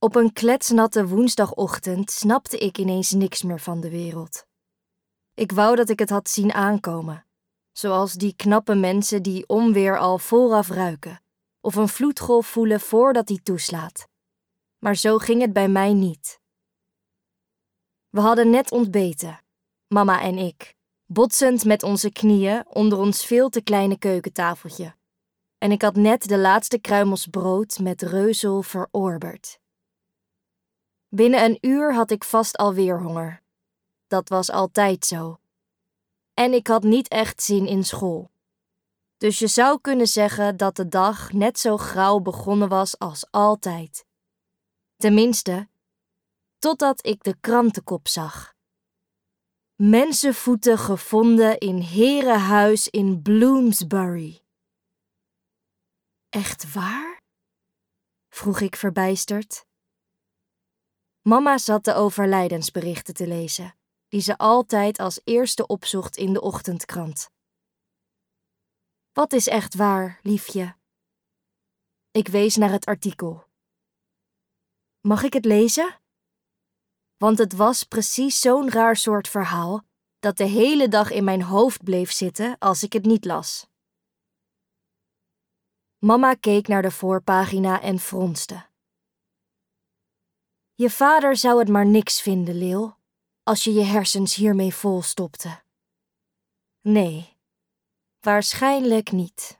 Op een kletsnatte woensdagochtend snapte ik ineens niks meer van de wereld. Ik wou dat ik het had zien aankomen, zoals die knappe mensen die onweer al vooraf ruiken, of een vloedgolf voelen voordat die toeslaat. Maar zo ging het bij mij niet. We hadden net ontbeten, mama en ik, botsend met onze knieën onder ons veel te kleine keukentafeltje. En ik had net de laatste kruimels brood met reuzel verorberd. Binnen een uur had ik vast alweer honger. Dat was altijd zo. En ik had niet echt zin in school. Dus je zou kunnen zeggen dat de dag net zo grauw begonnen was als altijd. Tenminste, totdat ik de krantenkop zag. Mensenvoeten gevonden in herenhuis in Bloomsbury. Echt waar? Vroeg ik verbijsterd. Mama zat de overlijdensberichten te lezen, die ze altijd als eerste opzocht in de ochtendkrant. Wat is echt waar, liefje? Ik wees naar het artikel. Mag ik het lezen? Want het was precies zo'n raar soort verhaal dat de hele dag in mijn hoofd bleef zitten als ik het niet las. Mama keek naar de voorpagina en fronste. Je vader zou het maar niks vinden, Leeuw, als je je hersens hiermee volstopte. Nee, waarschijnlijk niet.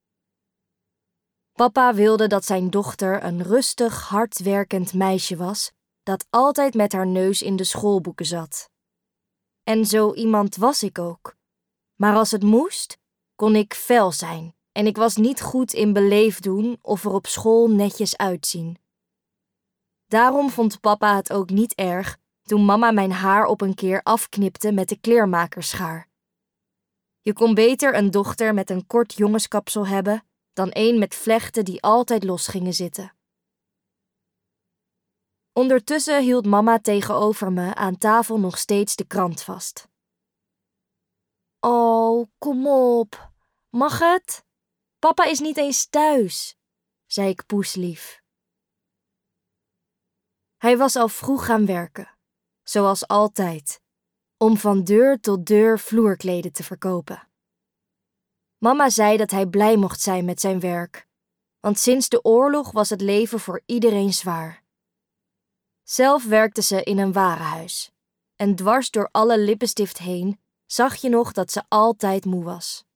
Papa wilde dat zijn dochter een rustig, hardwerkend meisje was, dat altijd met haar neus in de schoolboeken zat. En zo iemand was ik ook. Maar als het moest, kon ik fel zijn en ik was niet goed in beleefd doen of er op school netjes uitzien. Daarom vond papa het ook niet erg toen mama mijn haar op een keer afknipte met de kleermakersschaar. Je kon beter een dochter met een kort jongenskapsel hebben dan een met vlechten die altijd los gingen zitten. Ondertussen hield mama tegenover me aan tafel nog steeds de krant vast. Oh, kom op. Mag het? Papa is niet eens thuis, zei ik poeslief. Hij was al vroeg gaan werken, zoals altijd, om van deur tot deur vloerkleden te verkopen. Mama zei dat hij blij mocht zijn met zijn werk, want sinds de oorlog was het leven voor iedereen zwaar. Zelf werkte ze in een warenhuis en dwars door alle lippenstift heen zag je nog dat ze altijd moe was.